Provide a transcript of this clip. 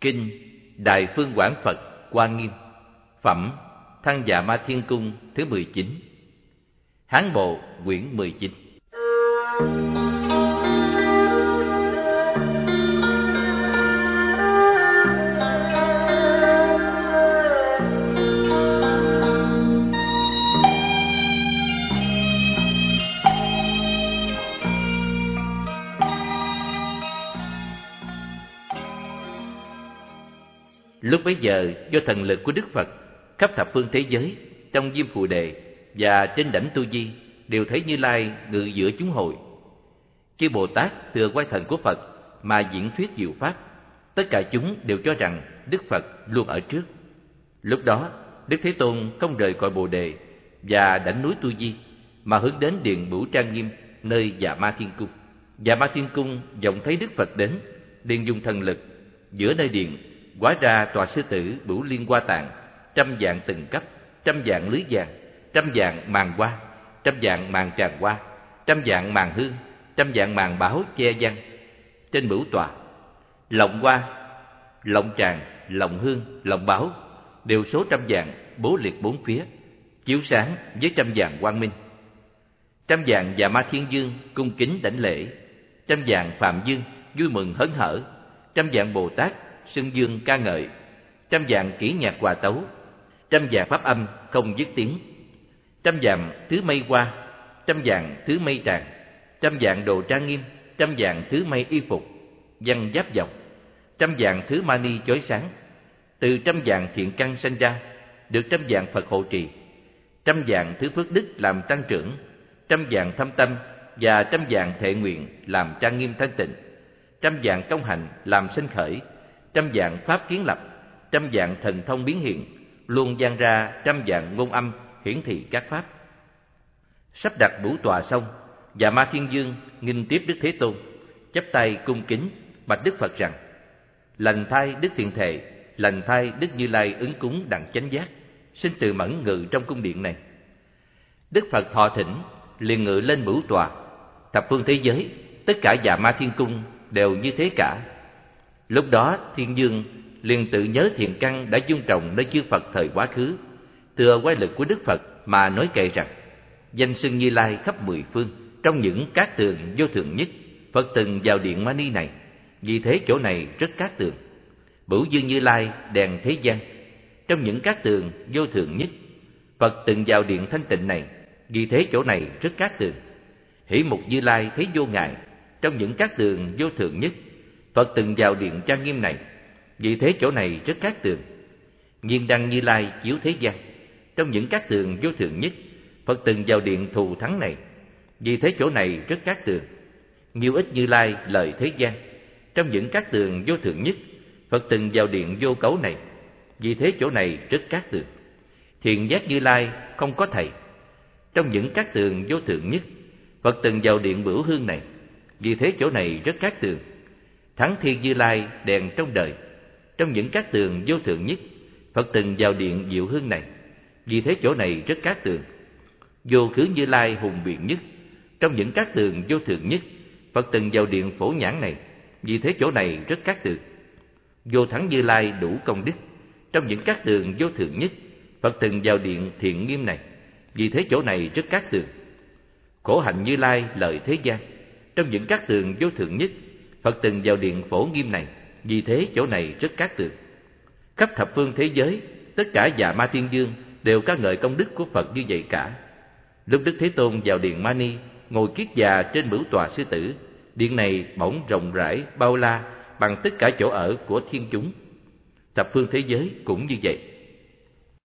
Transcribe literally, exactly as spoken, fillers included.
Kinh Đại Phương Quảng Phật Hoa Nghiêm, phẩm Thăng Dạ Ma Thiên Cung thứ mười chín, Hán Bộ quyển mười chín. Lúc bấy giờ, do thần lực của Đức Phật, khắp thập phương thế giới, trong Diêm Phù Đề và trên đảnh Tu Di đều thấy Như Lai ngự giữa chúng hội. Chư Bồ Tát thừa quay thần của Phật mà diễn thuyết diệu pháp, tất cả chúng đều cho rằng Đức Phật luôn ở trước. Lúc đó, Đức Thế Tôn không rời cội Bồ Đề và đảnh núi Tu Di, mà hướng đến điện Bửu Trang Nghiêm nơi Dạ Ma Thiên Cung. Dạ Ma Thiên Cung vọng thấy Đức Phật đến, liền dùng thần lực giữa nơi điện hóa ra tòa sư tử Bửu Liên Hoa Tạng, trăm dạng từng cấp, trăm dạng lưới vàng, trăm dạng màn hoa, trăm dạng màn tràng hoa, trăm dạng màn hương, trăm dạng màn bảo che văn. Trên bửu tòa, lọng hoa, lọng tràng, lọng hương, lọng bảo đều số trăm dạng bố liệt bốn phía, chiếu sáng với trăm dạng quang minh. Trăm dạng Dạ Ma Thiên Dương cung kính đảnh lễ, trăm dạng Phạm Dương vui mừng hớn hở, trăm dạng Bồ Tát xưng dương ca ngợi, trăm dạng kỹ nhạc hòa tấu, trăm dạng pháp âm không dứt tiếng, trăm dạng thứ mây hoa, trăm dạng thứ mây tràng, trăm dạng đồ trang nghiêm, trăm dạng thứ mây y phục, văn giáp dọc, trăm dạng thứ mani chói sáng. Từ trăm dạng thiện căn sanh ra, được trăm dạng Phật hộ trì, trăm dạng thứ phước đức làm tăng trưởng, trăm dạng thâm tâm và trăm dạng thệ nguyện làm trang nghiêm thanh tịnh, trăm dạng công hành làm sinh khởi, trăm dạng pháp kiến lập, trăm dạng thần thông biến hiện, luôn gian ra trăm dạng ngôn âm hiển thị các pháp. Sắp đặt bửu tòa xong, Dạ Ma Thiên Dương nghinh tiếp Đức Thế Tôn, chắp tay cung kính bạch Đức Phật rằng: Lành thay Đức Thiện Thệ, lành thay Đức Như Lai ứng cúng đặng chánh giác, xin từ mẫn ngự trong cung điện này. Đức Phật thọ thỉnh, liền ngự lên bửu tòa. Thập phương thế giới, tất cả Dạ Ma Thiên Cung đều như thế cả. Lúc đó Thiên Dương liền tự nhớ thiện căn đã dung trồng nơi chư Phật thời quá khứ, thừa quay lực của Đức Phật mà nói kệ rằng: danh xưng Như Lai khắp mười phương, trong những cát tường vô thượng nhất, Phật từng vào điện Mani này, vì thế chỗ này rất cát tường. Bửu Dương Như Lai đèn thế gian, trong những cát tường vô thượng nhất, Phật từng vào điện thanh tịnh này, vì thế chỗ này rất cát tường. Hỷ Mục Như Lai thấy vô ngại, trong những cát tường vô thượng nhất, Phật từng vào điện trang nghiêm này, vì thế chỗ này rất cát tường. Nhiên Đăng Như Lai chiếu thế gian, trong những cát tường vô thượng nhất, Phật từng vào điện thù thắng này, vì thế chỗ này rất cát tường. Nhiêu Ích Như Lai lời thế gian, trong những cát tường vô thượng nhất, Phật từng vào điện vô cấu này, vì thế chỗ này rất cát tường. Thiện Giác Như Lai không có thầy, trong những cát tường vô thượng nhất, Phật từng vào điện Bửu Hương này, vì thế chỗ này rất cát tường. Thắng Thiên Như Lai đèn trong đời, trong những cát tường vô thượng nhất, Phật từng vào điện Diệu Hương này, vì thế chỗ này rất cát tường. Vô Khứ Như Lai hùng biện nhất, trong những cát tường vô thượng nhất, Phật từng vào điện Phổ Nhãn này, vì thế chỗ này rất cát tường. Vô Thắng Như Lai đủ công đức, trong những cát tường vô thượng nhất, Phật từng vào điện Thiện Nghiêm này, vì thế chỗ này rất cát tường. Khổ Hạnh Như Lai lợi thế gian, trong những cát tường vô thượng nhất, Phật từng vào điện Phổ Nghiêm này, vì thế chỗ này rất cát tường. Khắp thập phương thế giới, tất cả Dạ Ma Thiên Dương đều ca ngợi công đức của Phật như vậy cả. Lúc Đức Thế Tôn vào điện Mani, ngồi kiết già trên bửu tòa sư tử, điện này bỗng rộng rãi bao la bằng tất cả chỗ ở của thiên chúng. Thập phương thế giới cũng như vậy.